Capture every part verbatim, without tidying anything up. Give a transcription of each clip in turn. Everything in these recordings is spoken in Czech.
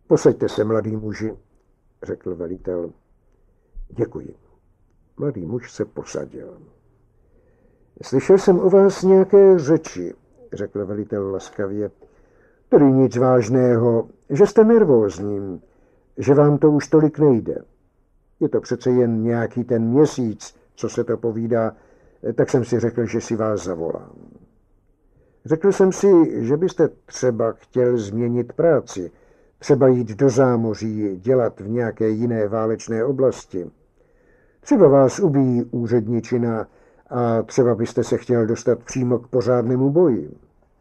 Posaďte se, mladý muži, řekl velitel. Děkuji. Mladý muž se posadil. Slyšel jsem o vás nějaké řeči, řekl velitel laskavě. Tedy nic vážného, že jste nervózní, že vám to už tolik nejde. Je to přece jen nějaký ten měsíc, co se to povídá, tak jsem si řekl, že si vás zavolám. Řekl jsem si, že byste třeba chtěl změnit práci, třeba jít do zámoří, dělat v nějaké jiné válečné oblasti. Třeba vás ubíjí úředničina a třeba byste se chtěl dostat přímo k pořádnému boji.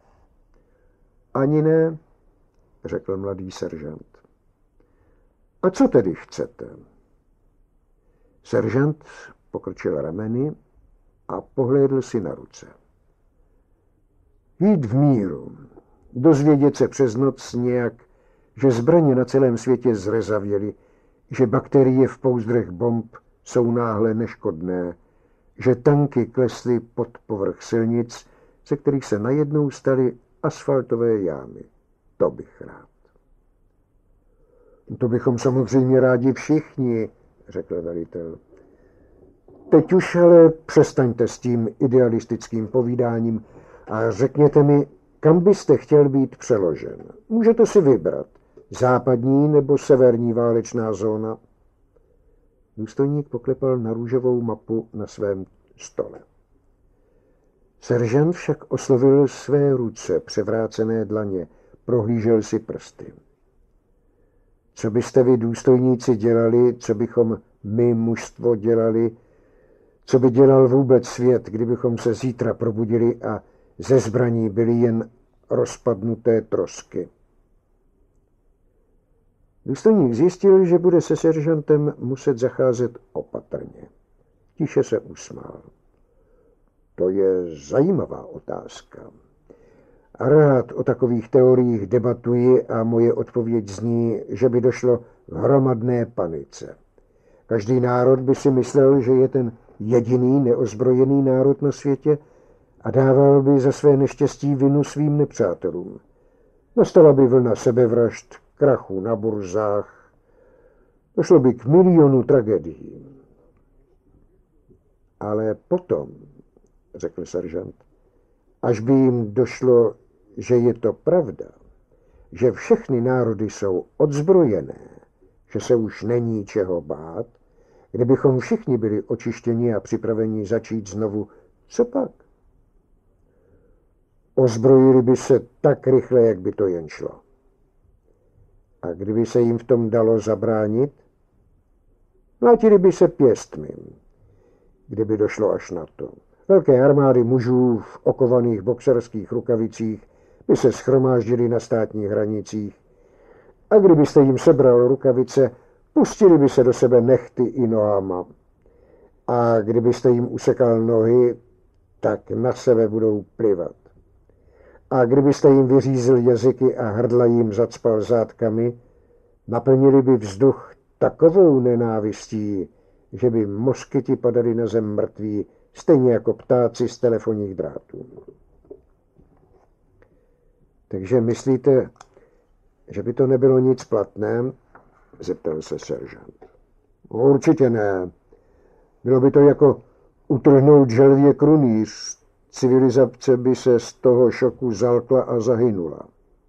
Ani ne, řekl mladý seržant. A co tedy chcete? Seržant pokrčil rameny a pohlédl si na ruce. Jít v míru, dozvědět se přes noc nějak, že zbraně na celém světě zrezavěly, že bakterie v pouzdrech bomb jsou náhle neškodné, že tanky klesly pod povrch silnic, ze kterých se najednou staly asfaltové jámy. To bych rád. To bychom samozřejmě rádi všichni, řekl velitel. Teď už ale přestaňte s tím idealistickým povídáním a řekněte mi, kam byste chtěl být přeložen. Můžete si vybrat, západní nebo severní válečná zóna. Důstojník poklepal na růžovou mapu na svém stole. Seržant však oslovil své ruce, převrácené dlaně, prohlížel si prsty. Co byste vy, důstojníci, dělali, co bychom my, mužstvo, dělali, co by dělal vůbec svět, kdybychom se zítra probudili a ze zbraní byly jen rozpadnuté trosky. Důstojník zjistil, že bude se seržantem muset zacházet opatrně. Tiše se usmál. To je zajímavá otázka. Rád o takových teoriích debatuji a moje odpověď zní, že by došlo k hromadné panice. Každý národ by si myslel, že je ten jediný neozbrojený národ na světě a dával by za své neštěstí vinu svým nepřátelům. Nastala by vlna sebevražd, krachu na burzách. Došlo by k milionu tragédií. Ale potom, řekl seržant, až by jim došlo, že je to pravda, že všechny národy jsou odzbrojené, že se už není čeho bát, kdybychom všichni byli očištěni a připraveni začít znovu, co pak? Ozbrojili by se tak rychle, jak by to jen šlo. A kdyby se jim v tom dalo zabránit, mlátili by se pěstmi, kdyby došlo až na to. Velké armády mužů v okovaných boxerských rukavicích by se shromáždili na státních hranicích a kdybyste jim sebral rukavice, pustili by se do sebe nehty i nohama. A kdybyste jim usekal nohy, tak na sebe budou plivat. A kdybyste jim vyřízl jazyky a hrdla jim zacpal zátkami, naplnili by vzduch takovou nenávistí, že by moskyti padaly na zem mrtví, stejně jako ptáci z telefonních drátů. Takže myslíte, že by to nebylo nic platné? Zeptal se seržant. Určitě ne. Bylo by to jako utrhnout želvě krunýř. Civilizace by se z toho šoku zalkla a zahynula.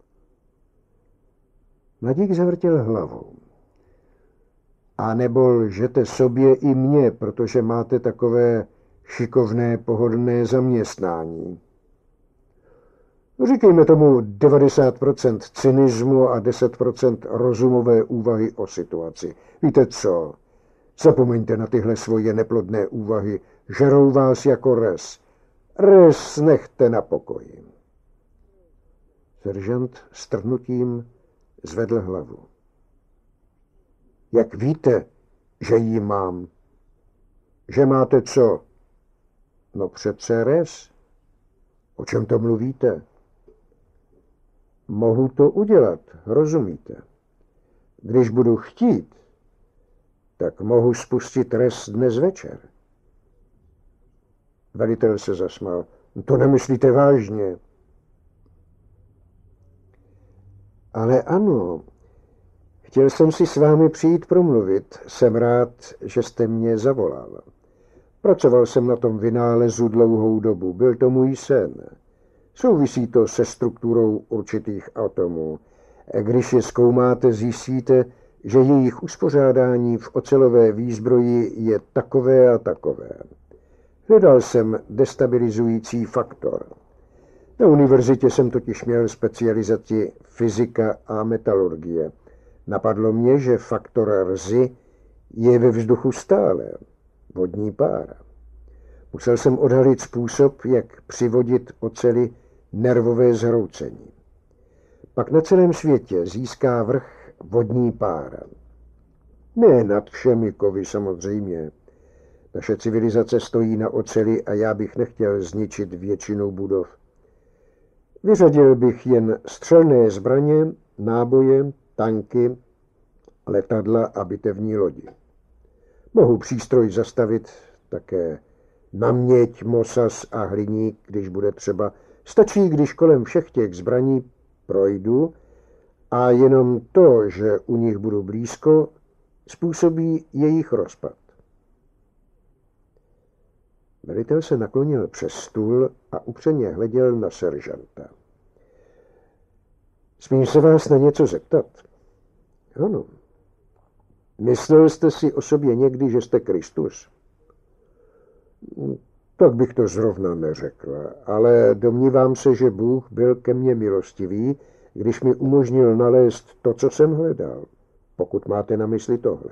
Mladík zavrtěl hlavou. A nebo lžete sobě i mně, protože máte takové šikovné, pohodlné zaměstnání. Říkejme tomu devadesát procent cynismu a deset procent rozumové úvahy o situaci. Víte co? Zapomeňte na tyhle svoje neplodné úvahy. Žerou vás jako res. Res nechte na pokoji. Seržant s trhnutím zvedl hlavu. Jak víte, že jí mám? Že máte co? No přece res. O čem to mluvíte? Mohu to udělat, rozumíte? Když budu chtít, tak mohu spustit res dnes večer. Velitel se zasmál. To nemyslíte vážně. Ale ano, Chtěl jsem si s vámi přijít promluvit. Jsem rád, že jste mě zavolal. Pracoval jsem na tom vynálezu dlouhou dobu. Byl to můj sen. Souvisí to se strukturou určitých atomů. Když je zkoumáte, zjistíte, že jejich uspořádání v ocelové výzbroji je takové a takové. Hledal jsem destabilizující faktor. Na univerzitě jsem totiž měl specializaci fyzika a metalurgie. Napadlo mě, že faktor Rzi je ve vzduchu stále, vodní pára. Musel jsem odhalit způsob, jak přivodit oceli nervové zhroucení. Pak na celém světě získá vrch vodní pára. Ne nad všemi kovy samozřejmě. Naše civilizace stojí na oceli a já bych nechtěl zničit většinu budov. Vyřadil bych jen střelné zbraně, náboje, tanky, letadla a bitevní lodi. Mohu přístroj zastavit také naměť, mosas a hliník, když bude třeba. Stačí, když kolem všech těch zbraní projdu a jenom to, že u nich budu blízko, způsobí jejich rozpad. Velitel se naklonil přes stůl a upřeně hleděl na seržanta. Smím se vás na něco zeptat? Ano. Myslel jste si o sobě někdy, že jste Kristus? Tak bych to zrovna neřekl, ale domnívám se, že Bůh byl ke mně milostivý, když mi umožnil nalézt to, co jsem hledal, pokud máte na mysli tohle.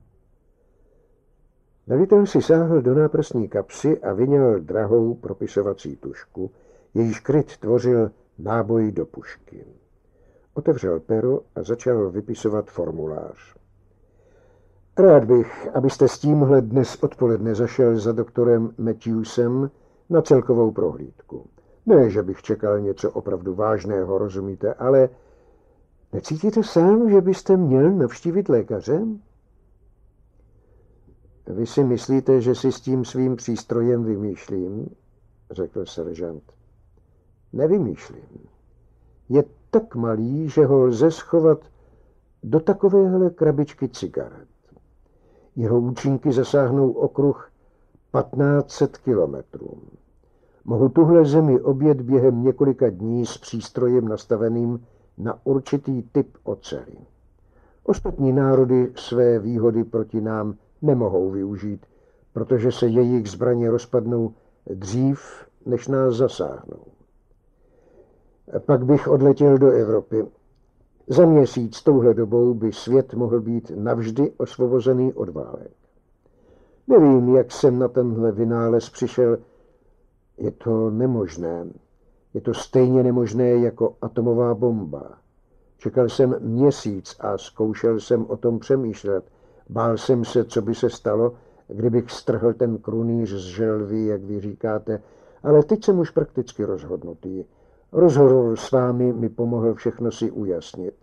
Velitel si sáhl do náprsní kapsy a vyňal drahou propisovací tužku, jejíž kryt tvořil náboj do pušky. Otevřel pero a začal vypisovat formulář. Rád bych, abyste s tímhle dnes odpoledne zašel za doktorem Matthewsem na celkovou prohlídku. Ne, že bych čekal něco opravdu vážného, rozumíte, ale necítíte sám, že byste měl navštívit lékaře? Vy si myslíte, že si s tím svým přístrojem vymýšlím? Řekl seržant. Nevymýšlím. Je tak malý, že ho lze schovat do takovéhle krabičky cigaret. Jeho účinky zasáhnou okruh patnáct set kilometrů. Mohu tuhle zemi objet během několika dní s přístrojem nastaveným na určitý typ oceli. Ostatní národy své výhody proti nám nemohou využít, protože se jejich zbraně rozpadnou dřív, než nás zasáhnou. Pak bych odletěl do Evropy. Za měsíc touhle dobou by svět mohl být navždy osvobozený od válek. Nevím, jak jsem na tenhle vynález přišel. Je to nemožné. Je to stejně nemožné jako atomová bomba. Čekal jsem měsíc a zkoušel jsem o tom přemýšlet. Bál jsem se, co by se stalo, kdybych strhl ten krunýř z želvy, jak vy říkáte, ale teď jsem už prakticky rozhodnutý. Rozhovor s vámi mi pomohl všechno si ujasnit.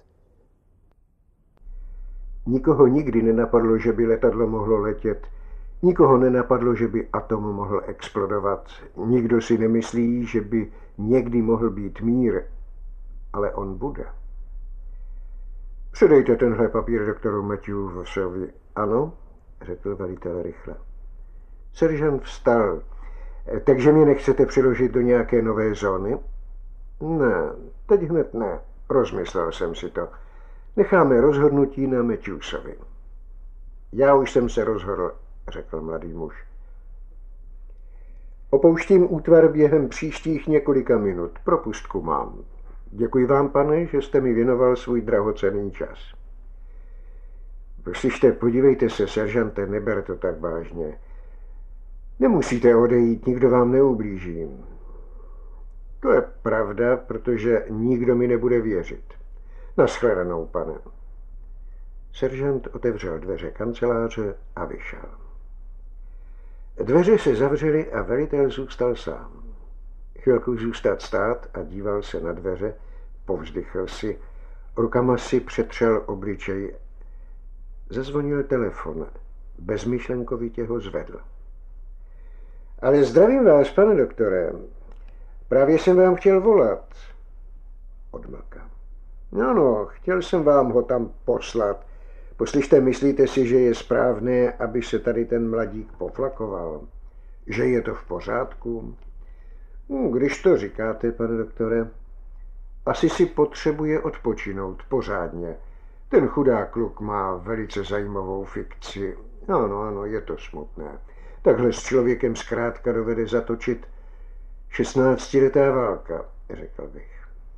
Nikoho nikdy nenapadlo, že by letadlo mohlo letět. Nikoho nenapadlo, že by atom mohl explodovat. Nikdo si nemyslí, že by někdy mohl být mír, ale on bude. Předejte tenhle papír doktoru Matthewsovi. Ano, řekl velitel rychle. Seržant vstal. Takže mě nechcete přiložit do nějaké nové zóny? Ne, teď hned ne. Rozmyslel jsem si to. Necháme rozhodnutí na Matthewsovi. Já už jsem se rozhodl, řekl mladý muž. Opouštím útvar během příštích několika minut. Propustku mám. Děkuji vám, pane, že jste mi věnoval svůj drahocenný čas. Proslište, podívejte se, seržante, neber to tak vážně. Nemusíte odejít, nikdo vám neublíží. To je pravda, protože nikdo mi nebude věřit. Naschledanou, pane. Seržant otevřel dveře kanceláře a vyšel. Dveře se zavřely a velitel zůstal sám. Chvilku zůstat stát a díval se na dveře, povzdychl si, rukama si přetřel obličej. Zazvonil telefon, bezmyšlenkovitě ho zvedl. Ale zdravím vás, pane doktore. Právě jsem vám chtěl volat. Odmlka. No, no, chtěl jsem vám ho tam poslat. Poslyšte, myslíte si, že je správné, aby se tady ten mladík poflakoval? Že je to v pořádku? No, když to říkáte, pane doktore, asi si potřebuje odpočinout pořádně. Ten chudák kluk má velice zajímavou fikci. Ano, ano, je to smutné. Takhle s člověkem zkrátka dovede zatočit šestnáctiletá válka, řekl bych.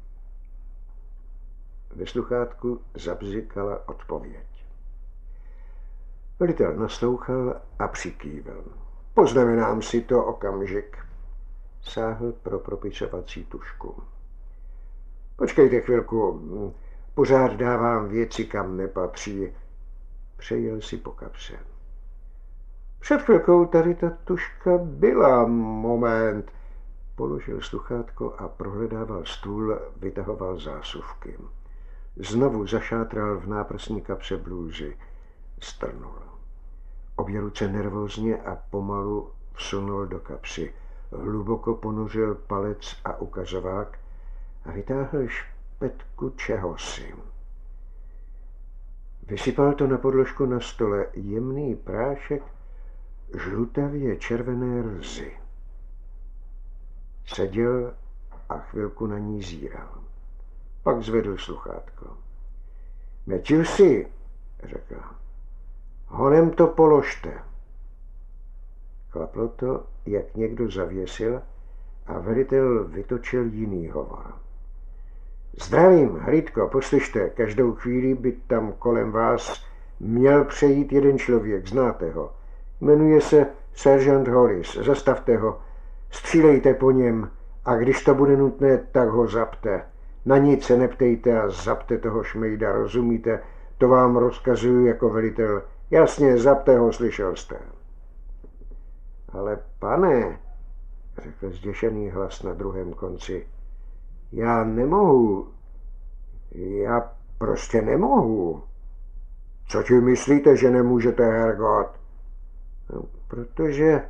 Ve sluchátku zabzikala odpověď. Velitel naslouchal a přikývil. Poznamenám si to okamžik. Sáhl pro propisovací tužku. Počkejte chvilku, pořád dávám věci, kam nepatří. Přejel si po kapse. Před chvilkou tady ta tužka byla. Moment. Položil sluchátko a prohledával stůl, vytahoval zásuvky. Znovu zašátral v náprsní kapse blůzy. Strnul. Obě ruce nervózně a pomalu vsunul do kapsy. Hluboko ponořil palec a ukazovák a vytáhl špetku čehosi. Vysypal to na podložku na stole, jemný prášek žlutavě červené rzy. Seděl a chvilku na ní zíral. Pak zvedl sluchátko. Matthewsi, řekl, honem to položte. Klaplo to, jak někdo zavěsil a velitel vytočil jiný hovor. Zdravím, hlídko, poslyšte, každou chvíli by tam kolem vás měl přejít jeden člověk, znáte ho. Jmenuje se Sergeant Hollis, zastavte ho, střílejte po něm a když to bude nutné, tak ho zapte. Na nic se neptejte a zapte toho šmejda, rozumíte? To vám rozkazuju jako velitel. Jasně, zapte ho, slyšel jste. Ale pane, řekl zděšený hlas na druhém konci, já nemohu, já prostě nemohu. Co ti myslíte, že nemůžete, Hergot? No, protože...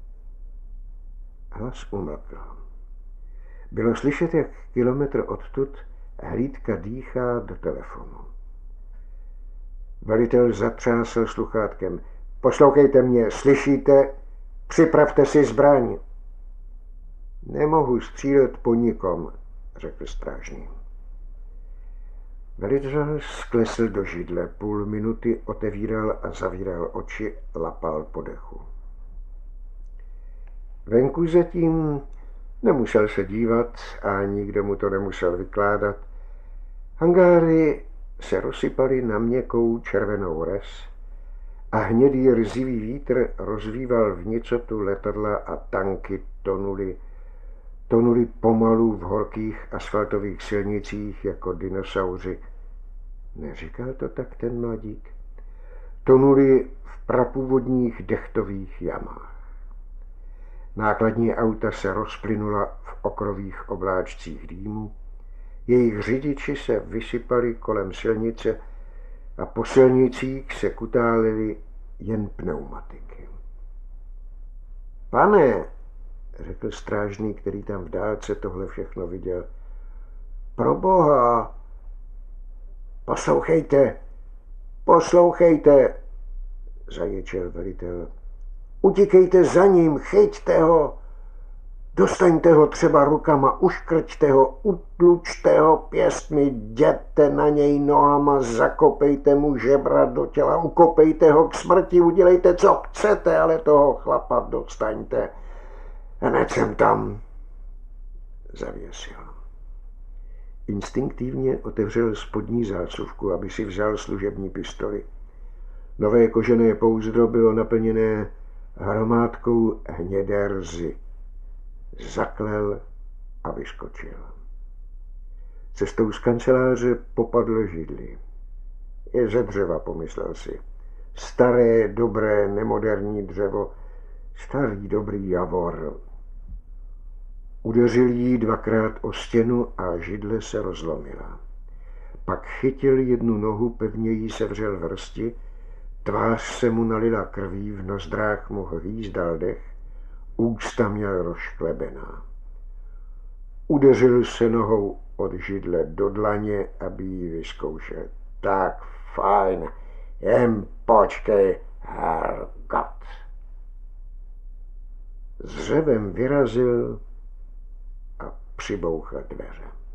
Hlas umlkl. Bylo slyšet, jak kilometr odtud hlídka dýchá do telefonu. Velitel zatřásl sluchátkem. Poslouchejte mě, slyšíte? Připravte si zbraň. Nemohu střílet po nikom, řekl strážný. Velitel sklesl do židle, půl minuty otevíral a zavíral oči, lapal po dechu. Venku zatím nemusel se dívat a nikdo mu to nemusel vykládat. Hangáry se rozsypaly na měkkou červenou res a hnědý rzivý vítr rozvíval v nicotu letadla a tanky tonuly, tonuly pomalu v horkých asfaltových silnicích jako dinosauři. Neříkal to tak ten mladík? Tonuly v prapůvodních dechtových jamách. Nákladní auta se rozplynula v okrových obláčcích dýmu, jejich řidiči se vysypali kolem silnice a po silnicích se kutálily jen pneumatiky. Pane, řekl strážný, který tam v dálce tohle všechno viděl, proboha, poslouchejte, poslouchejte, zaječel velitel. Utíkejte za ním, chyťte ho, dostaňte ho třeba rukama, uškrťte ho, utlučte ho pěstmi, jděte na něj nohama, zakopejte mu žebra do těla, ukopejte ho k smrti, udělejte, co chcete, ale toho chlapa dostaňte. Hned jsem tam, zavěsil. Instinktivně otevřel spodní zásuvku, aby si vzal služební pistoli. Nové kožené pouzdro bylo naplněné hromádkou hnědé rzy. Zaklel a vyskočil. Cestou z kanceláře popadl židli. Je ze dřeva, pomyslel si. Staré, dobré, nemoderní dřevo. Starý, dobrý javor. Udeřil jí dvakrát o stěnu a židle se rozlomila. Pak chytil jednu nohu, pevně jí sevřel vrsti, tvář se mu nalila krví, v nozdrách mu hvízdal dech, ústa měl rozšklebená. Udeřil se nohou od židle do dlaně, aby ji vyzkoušel. Tak, fajn, jen počkej, hergot. S řevem vyrazil a přibouchl dveře.